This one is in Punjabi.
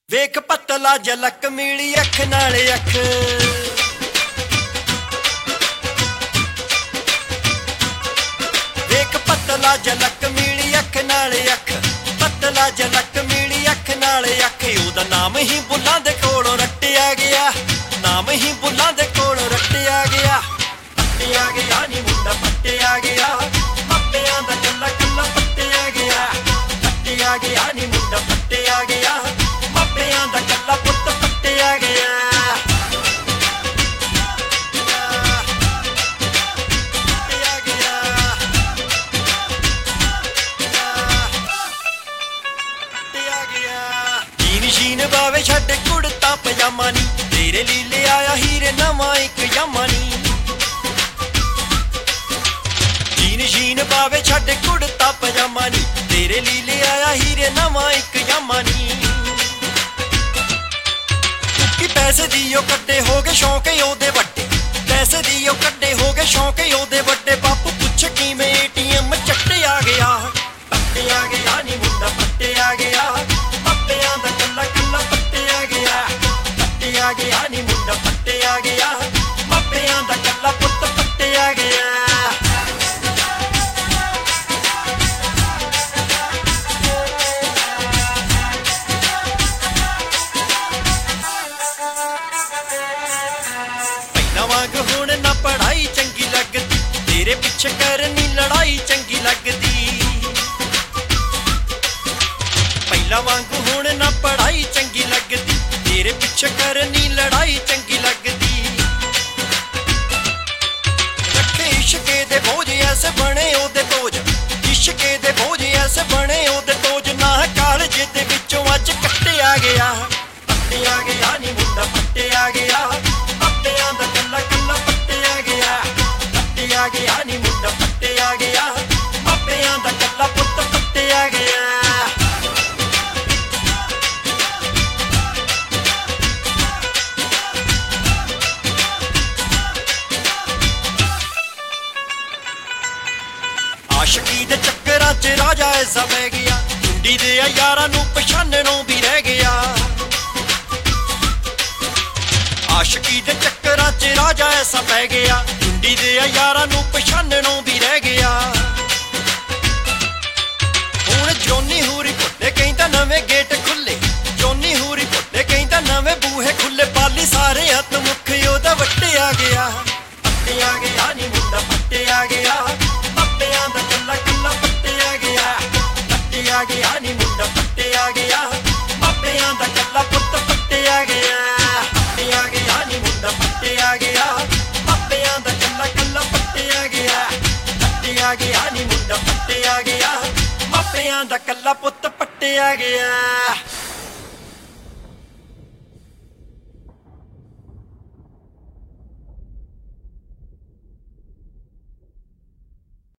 ਵੇਖ ਪਤਲਾ ਜਲਕ ਮਿਲੀ ਅੱਖ ਨਾਲ ਅੱਖ ਵੇਖ ਪਤਲਾ ਜਲਕ ਮਿਲੀ ਅੱਖ ਨਾਲ ਅੱਖ ਪਤਲਾ ਜਲਕ ਮਿਲੀ ਅੱਖ ਨਾਲ ਅੱਖ ਉਹਦਾ ਨਾਮ ਹੀ ਬੁੱਲਾਂ ਦੇ ਕੋਲੋਂ ਰੱਟਿਆ ਗਿਆ ਨਾਮ ਹੀ ਬੁੱਲਾਂ ਦੇ ਕੋਲੋਂ ਰੱਟਿਆ ਗਿਆ ਪੱਟਿਆ ਗਿਆ ਨੀ ਮੁੰਡਾ ਪੱਟਿਆ ਗਿਆ ਮਾਪਿਆਂ ਦਾ ਕੱਲਾ ਕੱਲਾ ਪੱਟਿਆ ਗਿਆ ਪੱਟਿਆ ਗਿਆ ਨੀ ਮੁੰਡਾ ਪੱਟਿਆ ਗਿਆ ਮਾਪਿਆਂ ਦਾ ਕੱਲਾ ਪੁੱਤ ਪੱਟਿਆ ਗਿਆ ਸ਼ੀਨ ਬਾਵੇ ਛੱਡ ਕੁੜਤਾ ਪਜਾਮਾ ਨੀ ਤੇਰੇ ਲਈ ਲਿਆਇਆ ਹੀਰੇ ਨਵਾਂ ਇੱਕ ਯਾਮਾ ਨੀ ਜੀਨ ਬਾਵੇ ਛੱਡ ਕੁੜਤਾ ਪਜਾਮਾ ਨੀ ਤੇਰੇ ਲਈ ਲਿਆਇਆ ਹੀਰੇ ਨਵਾਂ ਇੱਕ ਯਾਮਾ ਨੀ ਕਿ ਪੈਸੇ ਦੀਓ ਕੱਢੇ ਹੋ ਗਏ ਸ਼ੌਂਕ ਉਹਦੇ ਵੱਡੇ ਪੈਸੇ ਦੀਓ ਕੱਢੇ ਹੋ ਗਏ ਸ਼ੌਂਕ ਉਹਦੇ ਵੱਡੇ ਬਾਪੂ ਪੁੱਛ ਕਿਵੇਂ ਏਟੀਐਮ ਚੱਟਿਆ ਗਿਆ ਪੱਟਿਆ ਗਿਆ ਨੀ ਮੁੰਡਾ ਪੱਟਿਆ ਗਿਆ ਮਾਪਿਆਂ ਦਾ ਕੱਲਾ ਕੱਲਾ ਪੱਟਿਆ ਗਿਆ ਪੱਟਿਆ ਗਿਆ ਨੀ ਮੁੰਡਾ ਪੱਟਿਆ ਗਿਆ ਮਾਪਿਆਂ ਦਾ ਕੱਲਾ ਪੁੱਤ ਪੱਟਿਆ ਗਿਆ ਪਹਿਲਾਂ ਵਾਂਗ ਹੁਣ ਨਾ ਪੜ੍ਹਾਈ ਚੰਗੀ ਲੱਗਦੀ ਤੇਰੇ ਪਿੱਛੇ ਕਰਨੀ ਲੜਾਈ ਚੰਗੀ ਲੱਗਦੀ ਪਹਿਲਾਂ ਵਾਂਗ ਹੁਣ ਨਾ ਪੜ੍ਹਾਈ ਚੰਗੀ ਲੱਗਦੀ ਤੇਰੇ ਪਿੱਛੇ ਕਰਨੀ ਲੜਾਈ ਚੰਗੀ ਲੱਗਦੀ ਰੱਖੇ ਇਸ਼ਕੇ ਦੇ ਬੋਝ ਐਸੇ ਬਣੇ ਉਹਦੇ ਤੋਜ ਇਸ਼ਕੇ ਦੇ ਬੋਝ ਐਸੇ ਬਣੇ ਉਹਦੇ ਤੋਜ ਨਾ ਕਾਲਜ ਦੇ ਵਿੱਚੋਂ ਅੱਜ ਕੱਟਿਆ ਗਿਆ ਪੱਟਿਆ ਗਿਆ ਨੀ ਮੁੰਡਾ ਪੱਟਿਆ ਗਿਆ ਮਾਪਿਆਂ ਦਾ ਕੱਲਾ ਕੱਲਾ ਪੱਟਿਆ ਗਿਆ ਪੱਟਿਆ ਗਿਆ ਨੀ ਮੁੰਡਾ ਪੱਟਿਆ ਗਿਆ ਮਾਪਿਆਂ ਦਾ ਕੱਲਾ ਪੁੱਤ ਪੱਟਿਆ ਗਿਆ ਆਸ਼ਕੀ ਦੇ ਚੱਕਰਾਂ 'ਚ ਰਾਜਾ ਐਸਾ ਬਹਿ ਗਿਆ ਟੁੰਡੀ ਦੇ ਯਾਰਾਂ ਨੂੰ ਪਛਾਣਨੋਂ ਵੀ ਰਹਿ ਗਿਆ ਆਸ਼ਕੀ ਦੇ ਚੱਕਰਾਂ 'ਚ ਰਾਜਾ ਐਸਾ ਬਹਿ ਗਿਆ ਟੁੰਡੀ ਦੇ ਯਾਰਾਂ ਨੂੰ ਪਛਾਣਨੋਂ ਵੀ ਰਹਿ ਗਿਆ ਹੁਣ ਜੋਨੀ ਹੂਰੀ ਕੁੱਤੇ ਕਹਿੰਦਾ ਨਵੇਂ ਗੇਟ ਖੁੱਲੇ ਜੋਨੀ ਹੂਰੀ ਕੁੱਤੇ ਕਹਿੰਦਾ ਨਵੇਂ ਬੂਹੇ ਖੁੱਲੇ ਪਾਲੀ ਸਾਰੇ ਹੱਥ ਮੁੱਖ ਉਹਦਾ ਵੱਟਿਆ ਗਿਆ ਪੱਟਿਆ ਗਿਆ ਨੀ ਮੁੰਡਾ ਪੱਟਿਆ ਗਿਆ ਮਾਪਿਆਂ ਦਾ ਕੱਲਾ ਕੱਲਾ ਪੱਟਿਆ ਗਿਆ ਪੱਟਿਆ ਗਿਆ ਨੀ ਮੁੰਡਾ ਪੱਟਿਆ ਗਿਆ ਮਾਪਿਆਂ ਦਾ ਕੱਲਾ ਪੁੱਤ ਪੱਟਿਆ ਗਿਆ ਪੱਟਿਆ ਗਿਆ ਨੀ ਮੁੰਡਾ ਪੱਟਿਆ ਗਿਆ ਮਾਪਿਆਂ ਦਾ ਕੱਲਾ ਕੱਲਾ ਪੱਟਿਆ ਗਿਆ ਪੱਟਿਆ ਗਿਆ ਨੀ ਮੁੰਡਾ ਪੱਟਿਆ ਗਿਆ ਮਾਪਿਆਂ ਦਾ ਕੱਲਾ ਪੁੱਤ ਪੱਟਿਆ ਗਿਆ